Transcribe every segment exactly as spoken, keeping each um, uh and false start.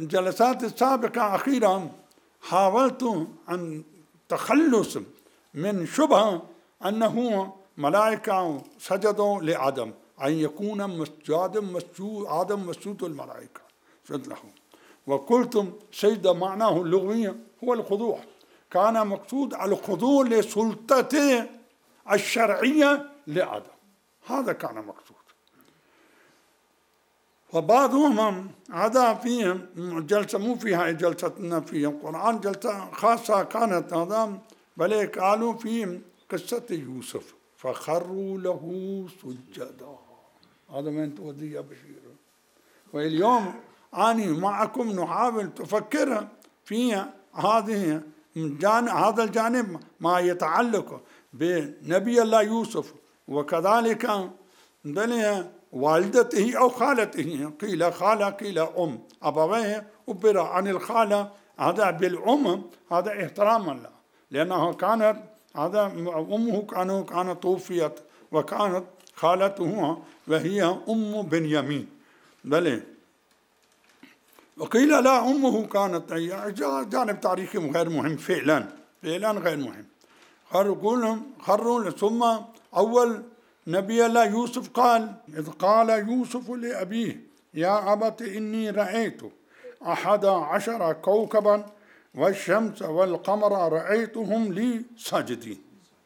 الجلسات السابقة أخيرا حاولت أن تخلص من شبهة أنه ملائكة سجدوا لآدم، أن يكون مسجد مسجود آدم مسجود الملائكة سجد له، وقلتم سجد معناه اللغوي هو الخضوع، كان مقصود الخضوع لسلطته الشرعية لآدم، هذا كان مقصود. وبعضهم هذا فيه جلسة مو فيها جلستنا في القرآن، جلسة خاصة كانت هذا، بل قالوا في قصة يوسف فخروا له سجدا، هذا من تودي يا بشير. واليوم أنا معكم نحاول تفكر في هذه الجانب، هذا الجانب ما يتعلق بنبي الله يوسف، وكذلك بل والدته أو خالته، قيل خالة قيل أم، أبويه عبر عن الخالة هذا بالأم، هذا احتراما له، لأنها كانت هذا أمه كانت كانت توفيت، وكانت خالته وهي أم بنيامين بل. وقيل لا أمه كانت جانب تاريخي غير مهم فعلا فعلا غير مهم. خروا ثم أول نبي الله يوسف قال إذ قال يوسف لأبيه يا أبت إني رأيت أحد عشر كوكبا والشمس والقمر رأيتهم لي ساجدين.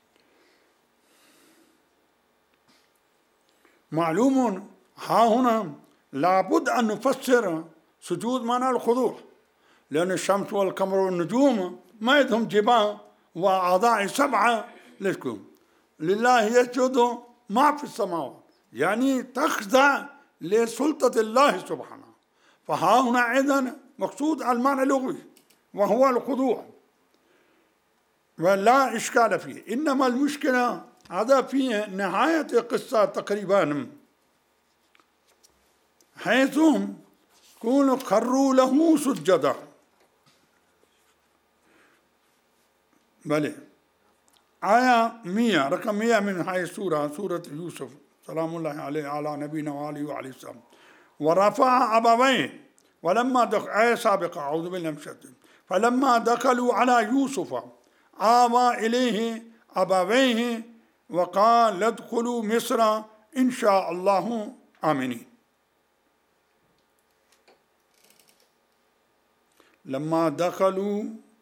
معلوم ها هنا لابد أن نفسر سجود معنى الخضوع، لأن الشمس والقمر والنجوم ما يدهم جباه وأعضاء سبعة لكم لله يسجد ما في السماوات، يعني تخضع لسلطة الله سبحانه. فها هنا أيضا مقصود المعنى اللغوي وهو الخضوع، ولا إشكال فيه. إنما المشكلة هذا في نهاية القصة تقريبا، حيث يقول خروا له سجدا. بلى آية مية رقم مية من هاي السورة، سورة يوسف سلام الله عليه على نبينا وآله وعليه السلام. ورفع أبويه ولما دخل، آية سابقة أعوذ بالله من الشيطان، فلما دخلوا على يوسف آوى إليه أبويه وقال ادخلوا مصر إن شاء الله آمنين. لما دخلوا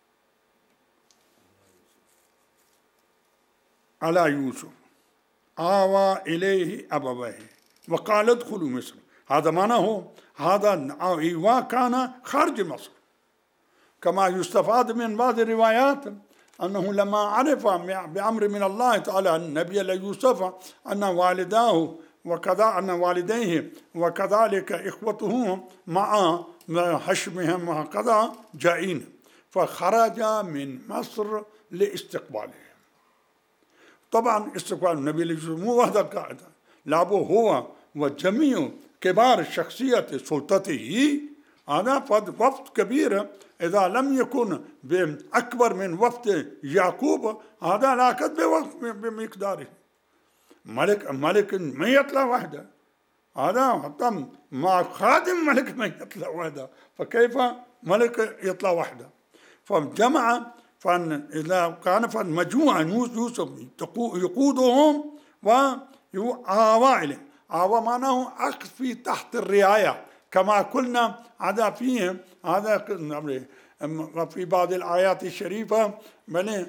على يوسف آوى إليه أبويه وقال ادخلوا مصر، هذا معناه هذا إيواء كان خارج مصر، كما يستفاد من بعض الروايات أنه لما عرف بأمر من الله تعالى النبي يوسف أن والداه وكذا أن والديه وكذلك إخوته مع حشمهم وكذا جائين، فخرج من مصر لاستقباله. طبعا استقبال النبي يوسف مو وحده قاعدة، لابد هو وجميع كبار الشخصية سلطته، هذا وفد كبير إذا لم يكن بأكبر من وفد يعقوب هذا لا كد بمقداره. ملك ملك ما يطلع وحده، هذا حتى مع خادم ملك ما يطلع وحده، فكيف ملك يطلع وحده؟ فجمع، فإذا كان فمجموعة يوسف يقودهم وآوى إليه. آوى معناه أخذ في تحت الرعاية، كما قلنا هذا فيه هذا في بعض الآيات الشريفة بل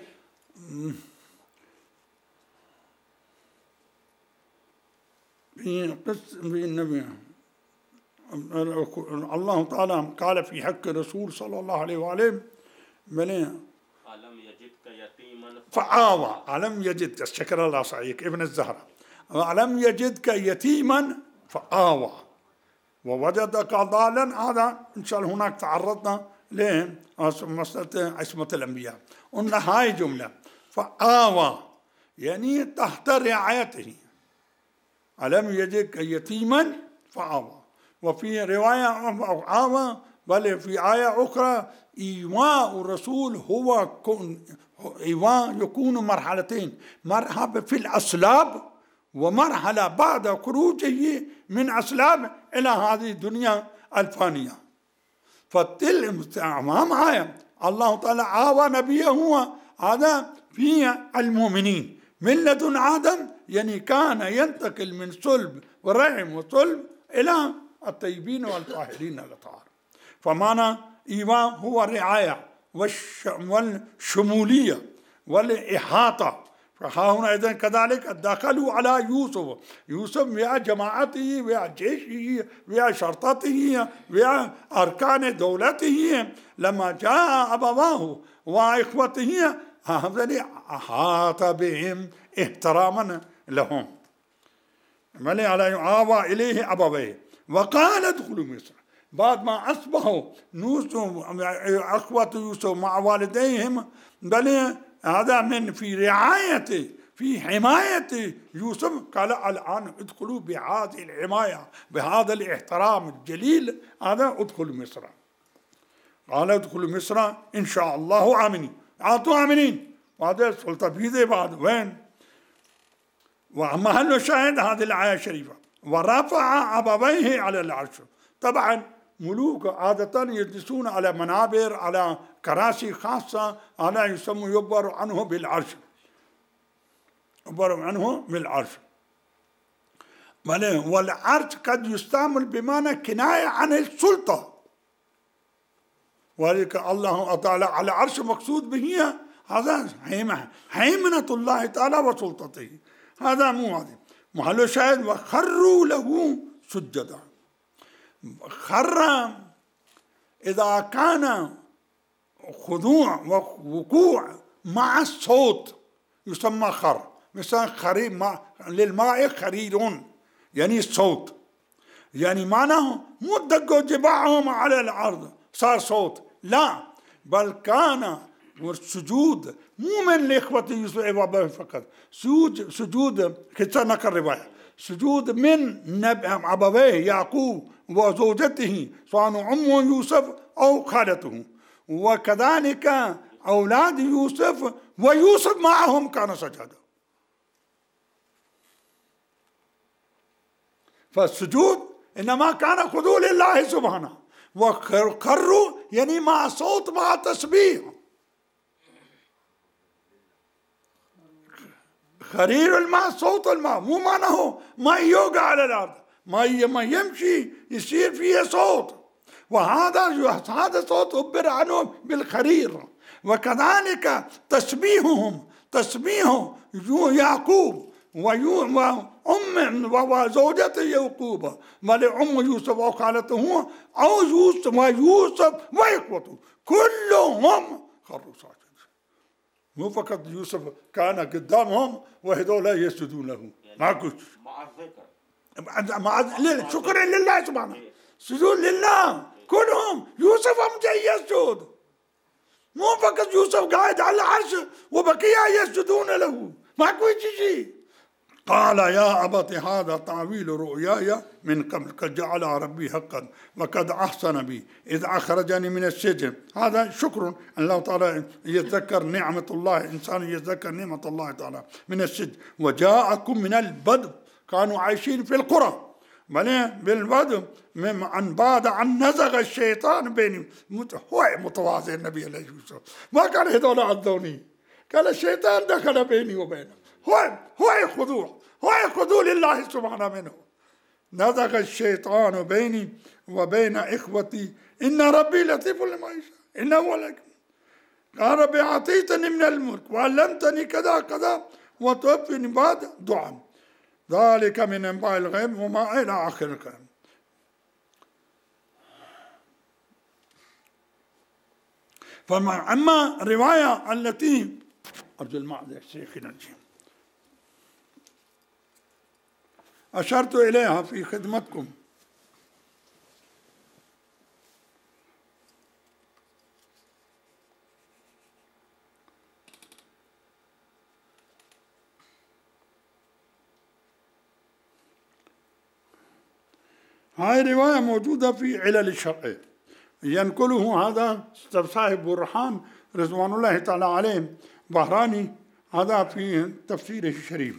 في قصة في النبي الله تعالى قال في حق الرسول صلى الله عليه وآله بل ألم يجدك يتيما فآوى، ألم يجدك، شكر الله سعيك ابن الزهرة، ألم يجدك يتيما فآوى ووجدك ضالا. هذا إن شاء الله هناك تعرضنا لمسألة عصمة الأنبياء، قلنا هاي جملة فآوى يعني تحت رعايته، ألم يجدك يتيما فآوى. وفي رواية آوى بل في آية أخرى إيواء الرسول هو إيواء يكون مرحلتين، مرحلة في الأصلاب ومرحلة بعد خروجه من أصلاب إلى هذه الدنيا الفانية. فتل ما معايا الله تعالى عاوى نبيه هو هذا في المؤمنين من لدن آدم، يعني كان ينتقل من صلب ورحم وصلب إلى الطيبين والطاهرين الأطهار. فمعنى إيواء هو الرعاية والشمولية والإحاطة. فها هنا إذن كذلك دخلوا على يوسف، يوسف ويا جماعته ويا جيشه ويا شرطته ويا أركان دولته، لما جاء أبواه وإخوته هذا أحاط بهم احتراما لهم. ملي على آوى إليه أبويه وقال ادخلوا مصر. بعد ما أصبحوا يوسف أخوة يوسف مع والديهم، بل هذا من في رعايته في حماية يوسف، قال الآن ادخلوا بهذه الحماية بهذا الاحترام الجليل، هذا ادخلوا مصر. قال ادخلوا مصر إن شاء الله آمنين، أعطوا آمنين. وهذا سلطة بيده بعد وين. ومحل الشاهد هذه الآية الشريفة ورفع أبويه على العرش. طبعا ملوك عادة يجلسون على منابر على كراسي خاصة، هذا يسمى يعبر عنه بالعرش، يعبر عنه بالعرش. والعرش قد يستعمل بمعنى كناية عن السلطة، ولذلك الله تعالى على العرش مقصود به هذا هيمنة الله تعالى وسلطته. هذا مو هذا محل الشاهد. وخروا له سجدا. خر إذا كان خضوع ووقوع مع الصوت يسمى خر. مثلا خرير ماء للماء خريرون، يعني الصوت، يعني معناه مو دقوا جباههم على الأرض صار صوت، لا، بل كان والسجود مو من لإخوة يوسف وأبويه فقط، سجود سجود كذا نقل الرواية، سجود من أبويه يعقوب وزوجته سواء أمه يوسف أو خالته، وكذلك أولاد يوسف ويوسف معهم كان سجدا. فالسجود إنما كان خضوع لله سبحانه، وخروا يعني مع صوت مع تسبيح. خرير الماء صوت الماء، مو معناه ما يوقع على الأرض، ما ما يمشي يصير فيه صوت، وهذا هذا صوت عبر عنه بالخرير. وكذلك تسبيحهم تسبيح يعقوب وأم وزوجة يعقوب ولأم يوسف وخالته أو يوسف ويوسف وإخوته كلهم خروا ساجدين. مو فقط يوسف كان قدامهم وهذول يسجدون له، ما قلت مع الذكر مع شكرا لله سبحانه، سجود لله كلهم. يوسف هم جاي يسجد، مو فقط يوسف قاعد على العرش وبقية يسجدون له، ما قلت شيء. قال يا أبت هذا تعويل رؤياي من قبل قد جعل ربي حقا وقد أحسن بي إذ أخرجني من السجن. هذا شكر أن الله تعالى يتذكر نعمة الله، إنسان يتذكر نعمة الله تعالى من السجن. وجاءكم من البدو، كانوا عايشين في القرى بالبدو عن بعد عن نزغ الشيطان بيني. هو متواضع النبي عليه الصلاة والسلام، ما كان هذول عذوني، قال الشيطان دخل بيني وبينه. هو هو خضوع، هو خضوع لله سبحانه منه. نزغ الشيطان بيني وبين إخوتي إن ربي لطيف لما يشاء إنه هو الحكيم. قال ربي أعطيتني من الملك وعلمتني كذا كذا وتوفني بعد دعاء، ذلك من أنباء الغيب وما إلى آخر الكلام. فأما الرواية التي أرجو المعذرة شيخنا الجيم أشرت إليها في خدمتكم، هاي رواية موجودة في علل الشرع، ينقله هذا صاحب برهان رضوان الله تعالى عليه بهراني، هذا في تفسيره الشريف.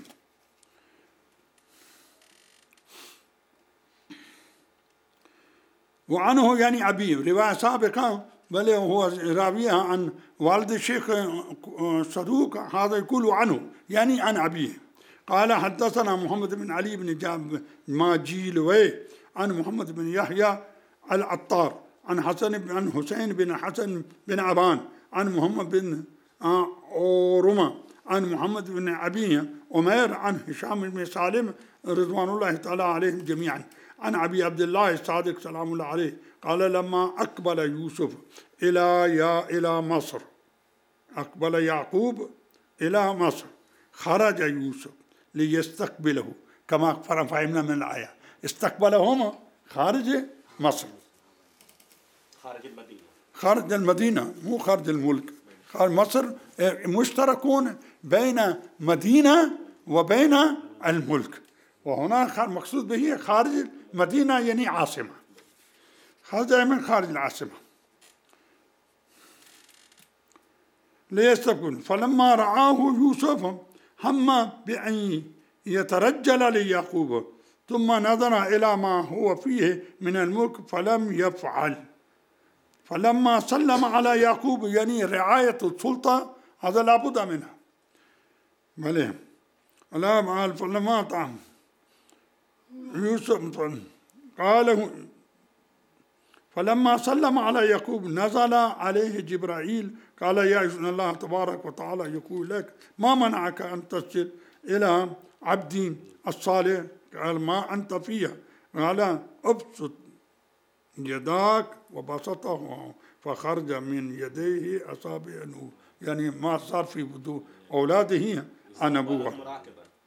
وعنه يعني أبيه، رواية سابقة بل هو راويها عن والد الشيخ صدوق، هذا يقول عنه يعني عن أبيه. قال حدثنا محمد بن علي بن جاب ماجيلوي عن محمد بن يحيى العطار عن حسن بن عن حسين بن حسن بن عبان عن محمد بن أورما عن محمد بن أبي أمير عن هشام بن سالم رضوان الله تعالى عليهم جميعا عن أبي عبد الله الصادق سلام الله عليه قال لما أقبل يوسف إلى يا إلى مصر، أقبل يعقوب إلى مصر، خرج يوسف ليستقبله كما فهمنا من الآية، استقبلهم خارج مصر، خارج المدينة، خارج المدينة مو خارج الملك، خارج مصر مشتركون بين مدينة وبين الملك، وهنا مقصود به خارج المدينة يعني عاصمة، خرج من خارج العاصمة ليستقبل. فلما رآه يوسف هم بأن يترجل ليعقوب ثم نظر إلى ما هو فيه من الملك فلم يفعل. فلما سلم على يعقوب يعني رعاية السلطة هذا لابد منها بلى لا فلما طعم يوسف قال فلما سلم على يعقوب نزل عليه جبرائيل قال يا إذن الله تبارك وتعالى يقول لك ما منعك أن تسجد إلى عبدي الصالح؟ قال ما أنت فيها، قال ابسط يداك وبسطه فخرج من يديه أصابع النور، يعني ما صار في بدو أولاده النبوة.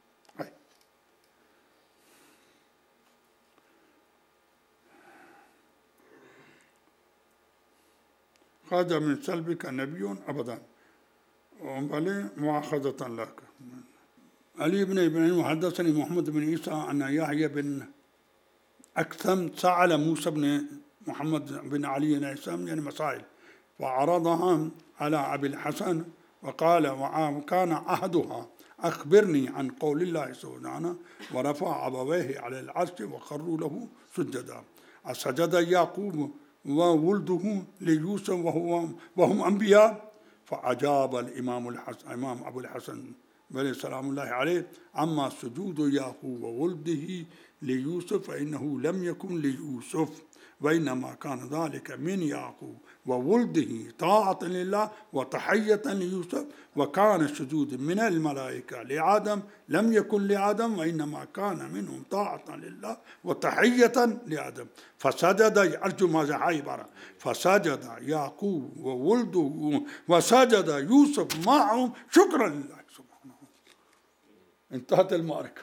خرج من سلبك نبي أبدا بل مؤاخذة لك. علي بن إبراهيم حدثني محمد بن عيسى أن يحيى بن أكثم سأل موسى بن محمد بن علي العيسام يعني مسائل وعرضها على أبي الحسن وقال وكان أحدها أخبرني عن قول الله سبحانه ورفع أبويه على العرش وخروا له سجدا. سجد يعقوب وولده ليوسف وهو وهم أنبياء؟ فأجاب الإمام الحسن إمام أبو الحسن بل سلام الله عليه أما سجود يعقوب وولده ليوسف فإنه لم يكن ليوسف وإنما كان ذلك من يعقوب وولده طاعة لله وتحية ليوسف، وكان السجود من الملائكة لآدم لم يكن لآدم وإنما كان منهم طاعة لله وتحية لآدم. فسجد أرجو ماذا عبارة فسجد يعقوب وولده وسجد يوسف معهم شكرا لله سبحانه. انتهت المعركة،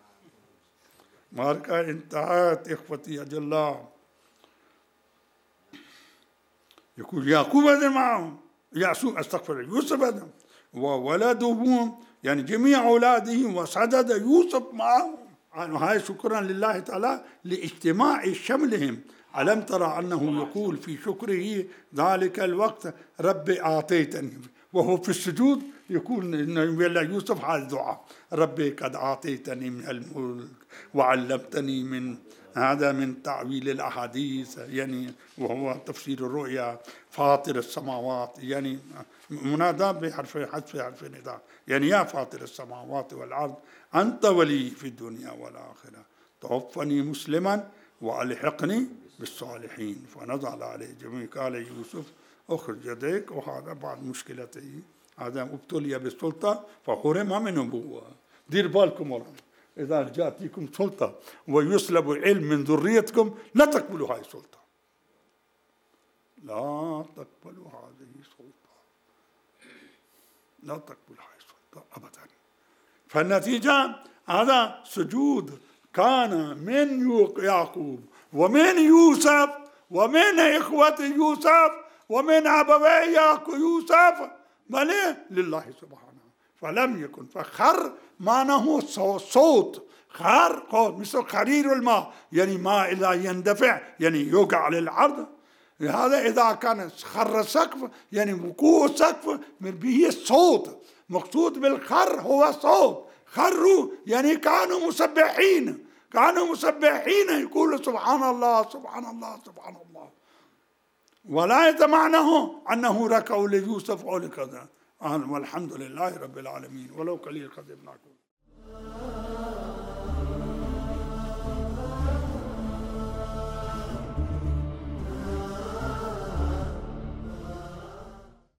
معركة انتهت إخوتي أجل الله. يقول يعقوب هذا معهم يعسوب استغفر يوسف هذا وولده يعني جميع أولاده وسجد يوسف معهم. هاي شكرا لله تعالى لاجتماع شملهم. ألم ترى أنه يقول في شكره ذلك الوقت ربي أعطيتني، وهو في السجود يقول إن يوسف هذا الدعاء ربي قد أعطيتني من الملك وعلمتني من هذا من تعويل الأحاديث يعني وهو تفسير الرؤيا فاطر السماوات يعني منادى بحرف حذف حرف نداء يعني يا فاطر السماوات والأرض أنت ولي في الدنيا والآخرة توفني مسلما وألحقني بالصالحين. فنزل عليه جميع قال يوسف أخرج يديك، وهذا بعد مشكلته هذا ابتلي بالسلطة فحرم من نبوة. دير بالكم والله إذا جاءتكم سلطة ويسلب علم من ذريتكم لا تقبلوا هذه السلطة، لا تقبلوا هذه السلطة، لا تقبلوا هذه السلطة أبدا. فالنتيجة هذا سجود كان من يعقوب ومن يوسف ومن إخوة يوسف ومن أبوي يوسف بل لله سبحانه. فلم يكن فخر معناه صوت خر مثل خرير الماء يعني ماء إذا يندفع يعني يوقع على الأرض. هذا إذا كان خر سقف يعني وقوع سقف به الصوت. مقصود بالخر هو صوت. خروا يعني كانوا مسبحين كانوا مسبحين يقول سبحان الله سبحان الله سبحان الله، ولا يتمعنه أنه ركعوا ليوسف أو لكذا. والحمد لله رب العالمين. ولو قليل قد ابناكم.